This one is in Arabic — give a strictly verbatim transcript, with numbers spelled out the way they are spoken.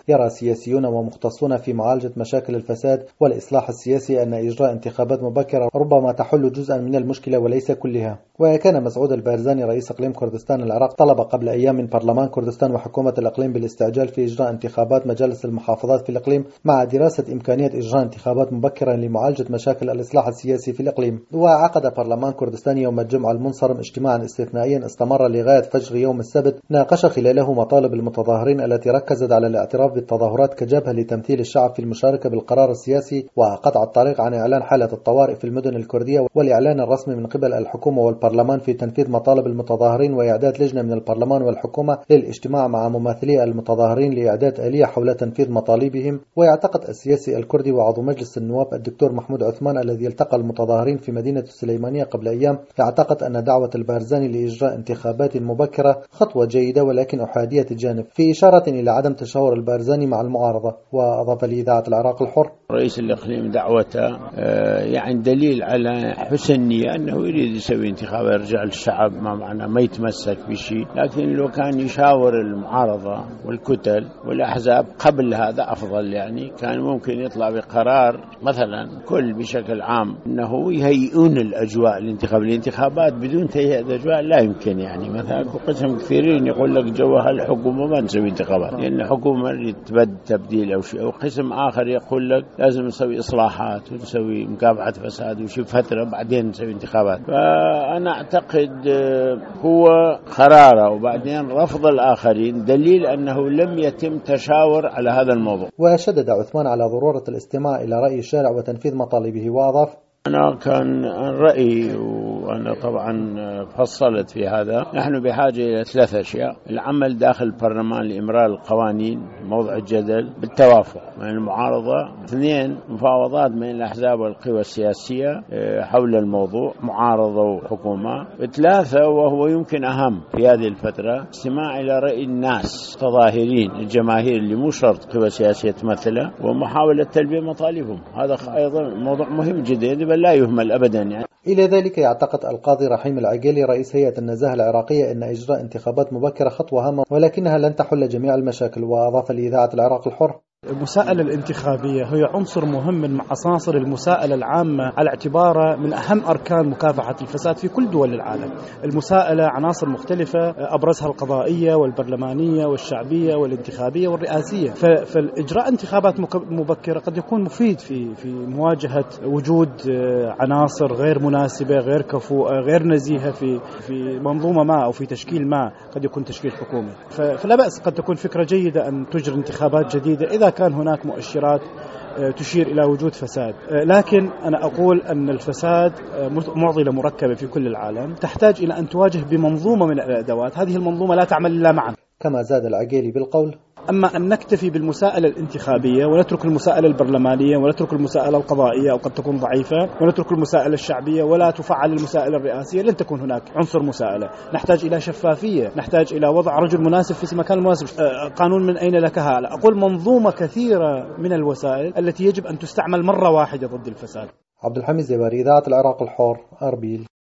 يرى سياسيون ومختصون في معالجة مشاكل الفساد والإصلاح السياسي أن إجراء انتخابات مبكرة ربما تحل جزءا من المشكلة وليس كلها. وكان مسعود البارزاني رئيس إقليم كردستان العراق طلب قبل أيام من برلمان كردستان وحكومة الإقليم بالاستعجال في إجراء انتخابات مجالس المحافظات في الإقليم مع دراسة إمكانية إجراء انتخابات مبكرة لمعالجة مشاكل الإصلاح السياسي في الإقليم. وعقد برلمان كردستان يوم الجمعة المنصرم اجتماعا استثنائيا استمر لغاية فجر يوم السبت ناقش خلاله مطالب المتظاهرين التي ركزت على الاعتراف بالتظاهرات كجبهة لتمثيل الشعب في المشاركة بالقرار السياسي وقطع الطريق عن إعلان حالة الطوارئ في المدن الكردية والإعلان الرسمي من قبل الحكومة والبرلمان في تنفيذ مطالب المتظاهرين وإعداد لجنة من البرلمان والحكومة للاجتماع مع ممثلي المتظاهرين لإعداد آلية حول تنفيذ مطالبهم. ويعتقد السياسي الكردي وعضو مجلس النواب الدكتور محمود عثمان الذي التقى المتظاهرين في مدينة السليمانية قبل أيام يعتقد أن دعوة البارزاني لإجراء انتخابات مبكرة خطوة جيدة ولكن أحادية الجانب، في إشارة إلى عدم تشاور البارزاني مع المعارضة. وأضاف لإذاعة العراق الحر: رئيس الإقليم دعوته يعني دليل على حسن نية أنه يريد يسوي انتخاب يرجع للشعب، ما معنى ما يتمسك بشيء، لكن لو كان يشاور المعارضة والكتل والأحزاب قبل هذا أفضل. يعني كان ممكن يطلع بقرار مثلا كل بشكل عام أنه يهيئون الأجواء الانتخاب. الانتخابات بدون تهيئة الأجواء لا يمكن. يعني مثلا قسم كثيرين يقول لك جوها الحكومة ما نسوي انتخابات لأن الحكومة تبد تبديل أو شيء، أو قسم آخر يقول لك لازم نسوي إصلاحات ونسوي مكافحة فساد وشي فترة بعدين نسوي انتخابات. فأنا أعتقد هو قراره وبعدين رفض الآخرين دليل أنه لم يتم تشاور على هذا الموضوع. وشدد عثمان على ضرورة الاستماع إلى رأي الشارع وتنفيذ مطالبه. وأضاف: أنا كان رأيي وأنا طبعا فصلت في هذا، نحن بحاجة إلى ثلاث أشياء: العمل داخل البرلمان لإمرار القوانين موضع الجدل بالتوافق من المعارضة، اثنين مفاوضات بين الأحزاب والقوى السياسية حول الموضوع معارضة وحكومة، ثلاثة وهو يمكن أهم في هذه الفترة استماع إلى رأي الناس تظاهرين الجماهير اللي مو شرط قوى سياسية تمثلها ومحاولة تلبية مطالبهم. هذا أيضا موضوع مهم جدا لا يهمل أبدا. يعني إلى ذلك يعتقد القاضي رحيم العقيلي رئيس هيئة النزاهة العراقية أن إجراء انتخابات مبكرة خطوة هامة ولكنها لن تحل جميع المشاكل. وأضاف لإذاعة العراق الحر: المساءلة الانتخابية هي عنصر مهم من عناصر المساءلة العامة على اعتبارها من أهم أركان مكافحة الفساد في كل دول العالم. المساءلة عناصر مختلفة أبرزها القضائية والبرلمانية والشعبية والانتخابية والرئاسية. فالإجراء انتخابات مبكرة قد يكون مفيد في في مواجهة وجود عناصر غير مناسبة غير كفؤة غير نزيهة في في منظومة ما أو في تشكيل ما، قد يكون تشكيل حكومي. فلا بأس، قد تكون فكرة جيدة أن تجري انتخابات جديدة إذا كان هناك مؤشرات تشير إلى وجود فساد. لكن أنا أقول أن الفساد معضلة مركبة في كل العالم تحتاج إلى أن تواجه بمنظومة من الأدوات. هذه المنظومة لا تعمل إلا معا. كما زاد العقيلي بالقول: أما أن نكتفي بالمساءلة الانتخابية ونترك المساءلة البرلمانية ونترك المساءلة القضائية أو قد تكون ضعيفة ونترك المساءلة الشعبية ولا تفعل المساءلة الرئاسية، لن تكون هناك عنصر مساءلة. نحتاج إلى شفافية، نحتاج إلى وضع رجل مناسب في مكان مناسب. قانون من أين لك هذا؟ أقول منظومة كثيرة من الوسائل التي يجب أن تستعمل مرة واحدة ضد الفساد. عبد الحميد زباري، إذاعة العراق الحر، أربيل.